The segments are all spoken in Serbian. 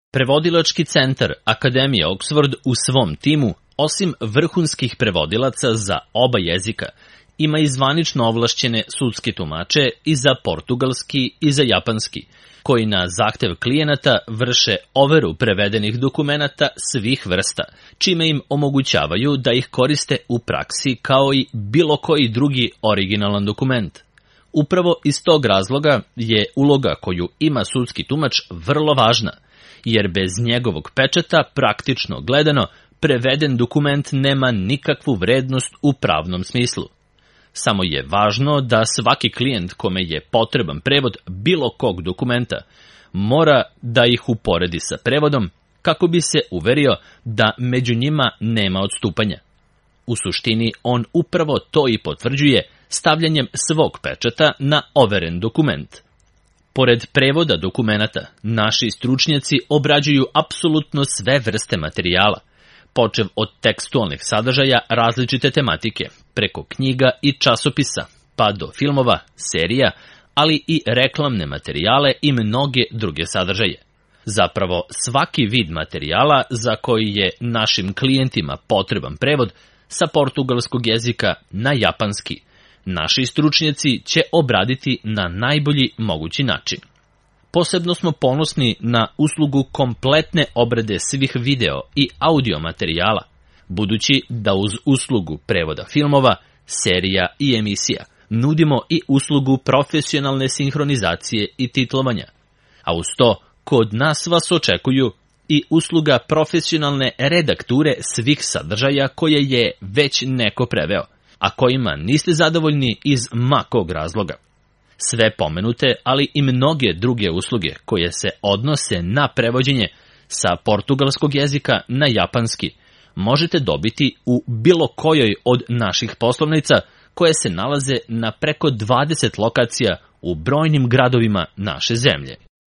Prevodilački centar Akademije Oxford u svom timu, osim vrhunskih prevodilaca za oba jezika, ima i zvanično ovlašćene sudske tumače i za portugalski i za japanski, koji na zahtev klijenata vrše overu prevedenih dokumenata svih vrsta, čime im omogućavaju da ih koriste u praksi kao i bilo koji drugi originalan dokument. Upravo iz tog razloga je uloga koju ima sudski tumač vrlo važna, jer bez njegovog pečata, praktično gledano, preveden dokument nema nikakvu vrednost u pravnom smislu. Samo je važno da svaki klijent kome je potreban prevod bilo kog dokumenta mora da ih uporedi sa prevodom kako bi se uverio da među njima nema odstupanja. U suštini on upravo to i potvrđuje stavljanjem svog pečata na overen dokument. Pored prevoda dokumenata, naši stručnjaci obrađuju apsolutno sve vrste materijala, počev od tekstualnih sadržaja različite tematike, preko knjiga i časopisa, pa do filmova, serija, ali i reklamne materijale i mnoge druge sadržaje. Zapravo, svaki vid materijala za koji je našim klijentima potreban prevod sa portugalskog jezika na japanski, naši stručnjaci će obraditi na najbolji mogući način. Posebno smo ponosni na uslugu kompletne obrade svih video i audio materijala, budući da uz uslugu prevoda filmova, serija i emisija nudimo i uslugu profesionalne sinhronizacije i titlovanja. A uz to, kod nas vas očekuju i usluga profesionalne redakture svih sadržaja koje je već neko preveo, a kojima niste zadovoljni iz ma kog razloga. Sve pomenute, ali i mnoge druge usluge koje se odnose na prevođenje sa portugalskog jezika na japanski možete dobiti u bilo kojoj od naših poslovnica koje se nalaze na preko 20 lokacija u brojnim gradovima naše zemlje.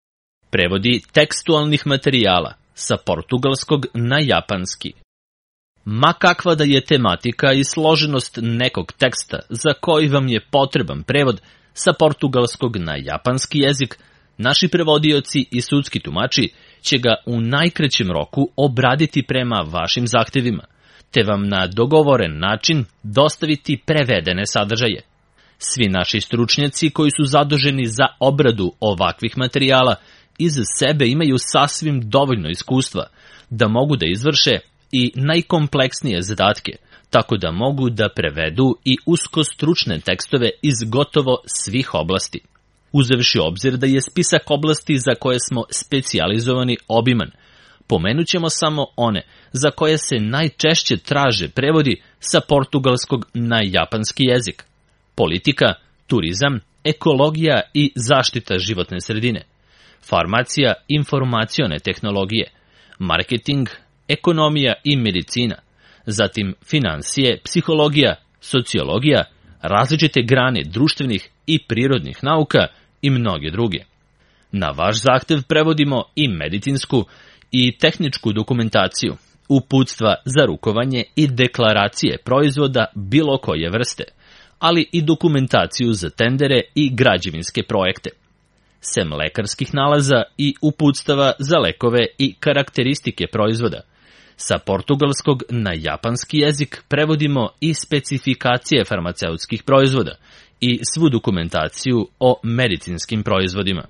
Prevodi tekstualnih materijala sa portugalskog na japanski. Ma kakva da je tematika i složenost nekog teksta za koji vam je potreban prevod sa portugalskog na japanski jezik, naši prevodioci i sudski tumači će ga u najkraćem roku obraditi prema vašim zahtevima, te vam na dogovoren način dostaviti prevedene sadržaje. Svi naši stručnjaci koji su zaduženi za obradu ovakvih materijala iz sebe imaju sasvim dovoljno iskustva da mogu da izvrše i najkompleksnije zadatke, tako da mogu da prevedu i usko stručne tekstove iz gotovo svih oblasti. Uzevši obzir da je spisak oblasti za koje smo specijalizovani obiman, pomenut ćemo samo one za koje se najčešće traže prevodi sa portugalskog na japanski jezik: politika, turizam, ekologija i zaštita životne sredine, farmacija, informacione tehnologije, marketing, ekonomija i medicina, zatim finansije, psihologija, sociologija, različite grane društvenih i prirodnih nauka i mnoge druge. Na vaš zahtev prevodimo i medicinsku i tehničku dokumentaciju, uputstva za rukovanje i deklaracije proizvoda bilo koje vrste, ali i dokumentaciju za tendere i građevinske projekte. Sem lekarskih nalaza i uputstava za lekove i karakteristike proizvoda, sa portugalskog na japanski jezik prevodimo i specifikacije farmaceutskih proizvoda i svu dokumentaciju o medicinskim proizvodima.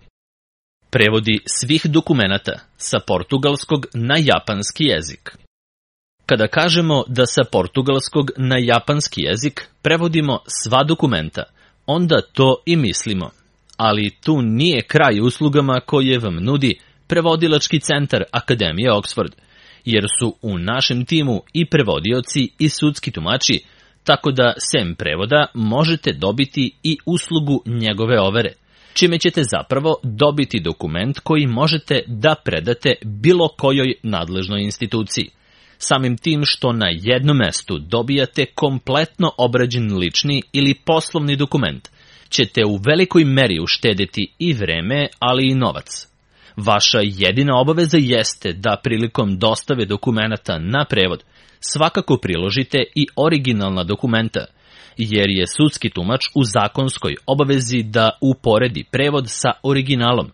Prevodi svih dokumenata sa portugalskog na japanski jezik. Kada kažemo da sa portugalskog na japanski jezik prevodimo sva dokumenta, onda to i mislimo. Ali tu nije kraj uslugama koje vam nudi Prevodilački centar Akademije Oxford, jer su u našem timu i prevodioci i sudski tumači, tako da sem prevoda možete dobiti i uslugu njegove overe, čime ćete zapravo dobiti dokument koji možete da predate bilo kojoj nadležnoj instituciji. Samim tim što na jednom mestu dobijate kompletno obrađen lični ili poslovni dokument, ćete u velikoj meri uštedeti i vreme, ali i novac. Vaša jedina obaveza jeste da prilikom dostave dokumenata na prevod svakako priložite i originalna dokumenta, jer je sudski tumač u zakonskoj obavezi da uporedi prevod sa originalom,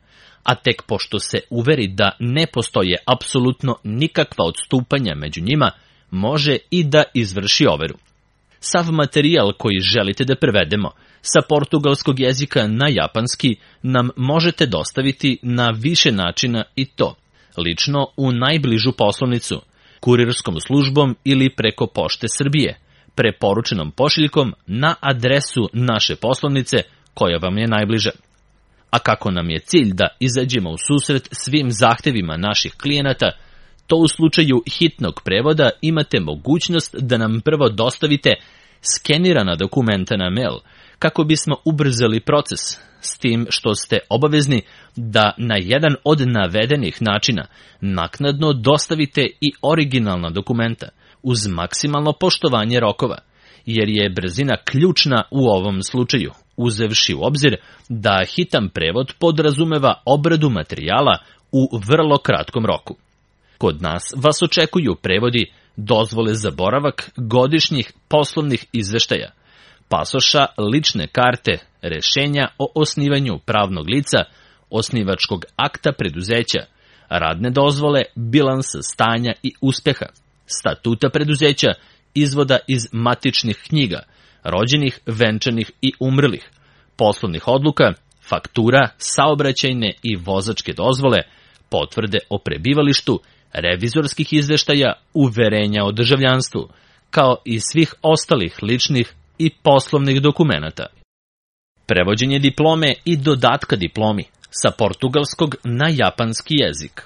a tek pošto se uveri da ne postoje apsolutno nikakva odstupanja među njima, može i da izvrši overu. Sav materijal koji želite da prevedemo sa portugalskog jezika na japanski nam možete dostaviti na više načina i to lično u najbližu poslovnicu, kurirskom službom ili preko Pošte Srbije, preporučenom pošiljkom na adresu naše poslovnice koja vam je najbliža. A kako nam je cilj da izađemo u susret svim zahtevima naših klijenata, to u slučaju hitnog prevoda imate mogućnost da nam prvo dostavite skenirana dokumenta na mail, kako bismo ubrzali proces, s tim što ste obavezni da na jedan od navedenih načina naknadno dostavite i originalna dokumenta uz maksimalno poštovanje rokova, jer je brzina ključna u ovom slučaju, uzevši u obzir da hitan prevod podrazumeva obradu materijala u vrlo kratkom roku. Kod nas vas očekuju prevodi dozvole za boravak, godišnjih poslovnih izveštaja, pasoša, lične karte, rešenja o osnivanju pravnog lica, osnivačkog akta preduzeća, radne dozvole, bilansa stanja i uspeha, statuta preduzeća, izvoda iz matičnih knjiga, rođenih, venčanih i umrlih, poslovnih odluka, faktura, saobraćajne i vozačke dozvole, potvrde o prebivalištu, revizorskih izveštaja, uverenja o državljanstvu, kao i svih ostalih ličnih i poslovnih dokumenata. Prevođenje diplome i dodatka diplomi sa portugalskog na japanski jezik.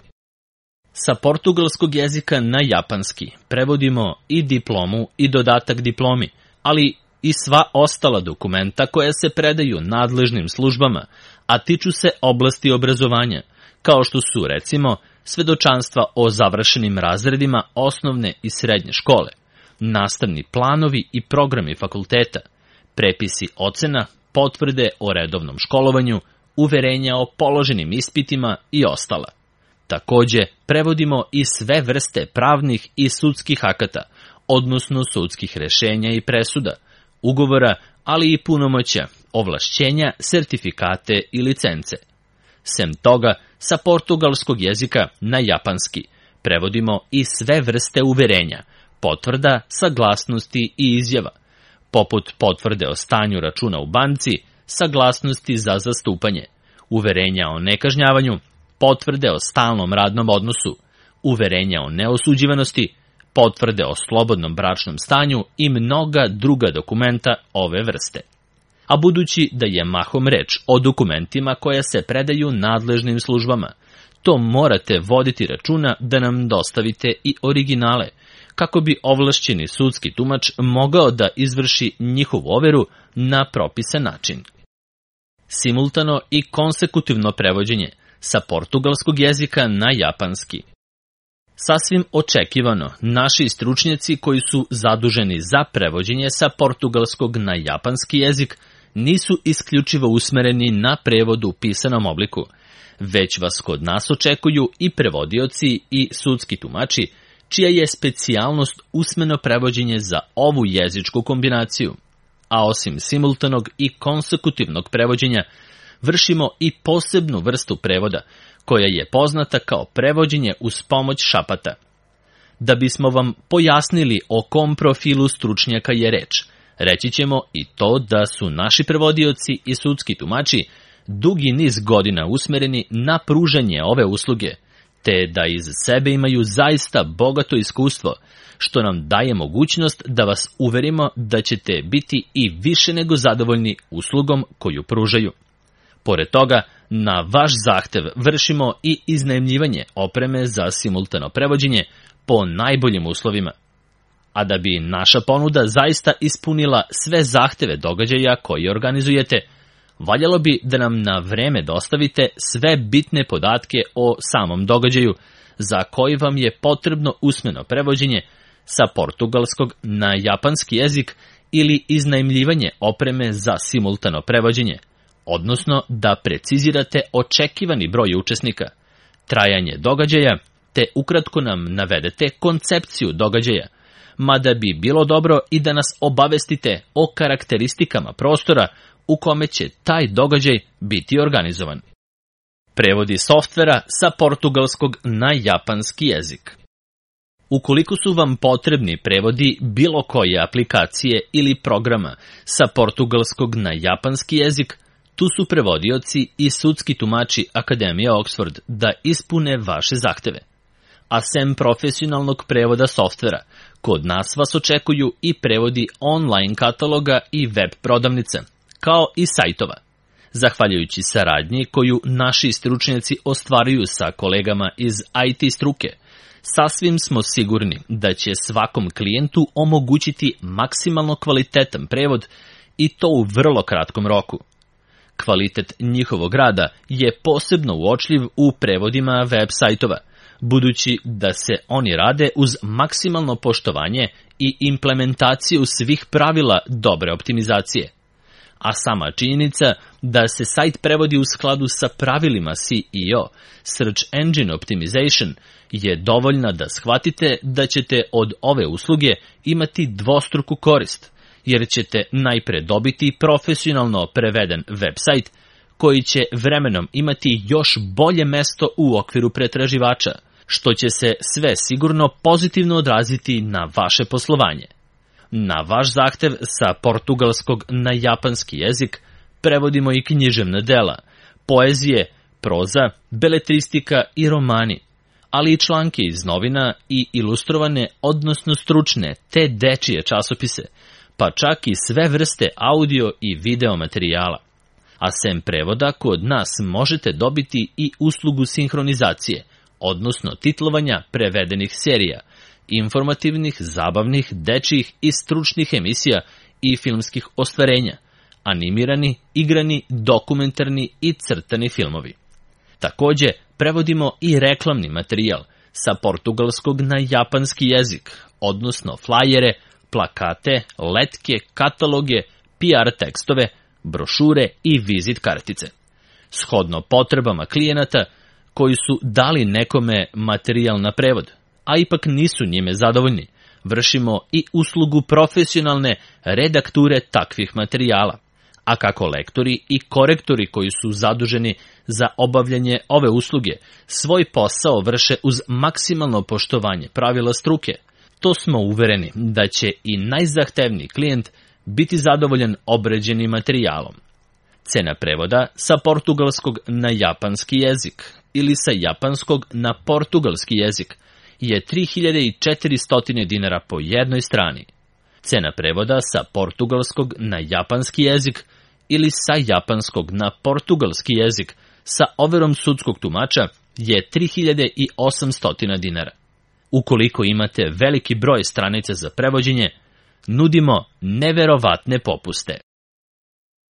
Sa portugalskog jezika na japanski prevodimo i diplomu i dodatak diplomi, ali i sva ostala dokumenta koja se predaju nadležnim službama, a tiču se oblasti obrazovanja, kao što su, recimo, svedočanstva o završenim razredima osnovne i srednje škole, nastavni planovi i programi fakulteta, prepisi ocena, potvrde o redovnom školovanju, uverenja o položenim ispitima i ostala. Takođe, prevodimo i sve vrste pravnih i sudskih akata, odnosno sudskih rešenja i presuda, ugovora, ali i punomoćja, ovlašćenja, sertifikate i licence. Sem toga, sa portugalskog jezika na japanski prevodimo i sve vrste uverenja, potvrda, saglasnosti i izjava, poput potvrde o stanju računa u banci, saglasnosti za zastupanje, uverenja o nekažnjavanju, potvrde o stalnom radnom odnosu, uverenja o neosuđivanosti, potvrde o slobodnom bračnom stanju i mnoga druga dokumenta ove vrste. A budući da je mahom reč o dokumentima koja se predaju nadležnim službama, to morate voditi računa da nam dostavite i originale, kako bi ovlašćeni sudski tumač mogao da izvrši njihovu overu na propisan način. Simultano i konsekutivno prevođenje sa portugalskog jezika na japanski. Sasvim očekivano, naši stručnjaci koji su zaduženi za prevođenje sa portugalskog na japanski jezik nisu isključivo usmereni na prevod u pisanom obliku, već vas kod nas očekuju i prevodioci i sudski tumači, čija je specijalnost usmeno prevođenje za ovu jezičku kombinaciju. A osim simultanog i konsekutivnog prevođenja, vršimo i posebnu vrstu prevoda, koja je poznata kao prevođenje uz pomoć šapata. Da bismo vam pojasnili o kom profilu stručnjaka je reč, reći ćemo i to da su naši prevodioci i sudski tumači dugi niz godina usmereni na pružanje ove usluge, te da iz sebe imaju zaista bogato iskustvo, što nam daje mogućnost da vas uverimo da ćete biti i više nego zadovoljni uslugom koju pružaju. Pored toga, na vaš zahtev vršimo i iznajmljivanje opreme za simultano prevođenje po najboljim uslovima. A da bi naša ponuda zaista ispunila sve zahteve događaja koje organizujete, valjalo bi da nam na vreme dostavite sve bitne podatke o samom događaju, za koji vam je potrebno usmeno prevođenje sa portugalskog na japanski jezik ili iznajmljivanje opreme za simultano prevođenje, odnosno da precizirate očekivani broj učesnika, trajanje događaja, te ukratko nam navedete koncepciju događaja, mada bi bilo dobro i da nas obavestite o karakteristikama prostora u kome će taj događaj biti organizovan. Prevodi softvera sa portugalskog na japanski jezik. Ukoliko su vam potrebni prevodi bilo koje aplikacije ili programa sa portugalskog na japanski jezik, tu su prevodioci i sudski tumači Akademije Oxford da ispune vaše zahteve. A sem profesionalnog prevoda softvera, kod nas vas očekuju i prevodi online kataloga i web prodavnice, kao i sajtova. Zahvaljujući saradnji koju naši stručnjaci ostvaruju sa kolegama iz IT struke, sasvim smo sigurni da će svakom klijentu omogućiti maksimalno kvalitetan prevod i to u vrlo kratkom roku. Kvalitet njihovog rada je posebno uočljiv u prevodima web sajtova, budući da se oni rade uz maksimalno poštovanje i implementaciju svih pravila dobre optimizacije. A sama činjenica da se sajt prevodi u skladu sa pravilima SEO, Search Engine Optimization, je dovoljna da shvatite da ćete od ove usluge imati dvostruku korist, jer ćete najpre dobiti profesionalno preveden web sajt koji će vremenom imati još bolje mesto u okviru pretraživača, što će se sve sigurno pozitivno odraziti na vaše poslovanje. Na vaš zahtev sa portugalskog na japanski jezik prevodimo i književna dela, poezije, proza, beletristika i romani, ali i članke iz novina i ilustrovane, odnosno stručne, te dečije časopise, pa čak i sve vrste audio i video materijala. A sem prevoda, kod nas možete dobiti i uslugu sinhronizacije, odnosno titlovanja prevedenih serija, informativnih, zabavnih, dečjih i stručnih emisija i filmskih ostvarenja, animirani, igrani, dokumentarni i crtani filmovi. Takođe, prevodimo i reklamni materijal sa portugalskog na japanski jezik, odnosno flajere, plakate, letke, kataloge, PR tekstove, brošure i vizit kartice. Shodno potrebama klijenata koji su dali nekome materijal na prevod, a ipak nisu njime zadovoljni, vršimo i uslugu profesionalne redakture takvih materijala. A kako lektori i korektori koji su zaduženi za obavljanje ove usluge svoj posao vrše uz maksimalno poštovanje pravila struke, to smo uvereni da će i najzahtevniji klijent biti zadovoljan obrađenim materijalom. Cena prevoda sa portugalskog na japanski jezik ili sa japanskog na portugalski jezik je 3400 dinara po jednoj strani. Cena prevoda sa portugalskog na japanski jezik ili sa japanskog na portugalski jezik sa overom sudskog tumača je 3800 dinara. Ukoliko imate veliki broj stranica za prevođenje, nudimo neverovatne popuste.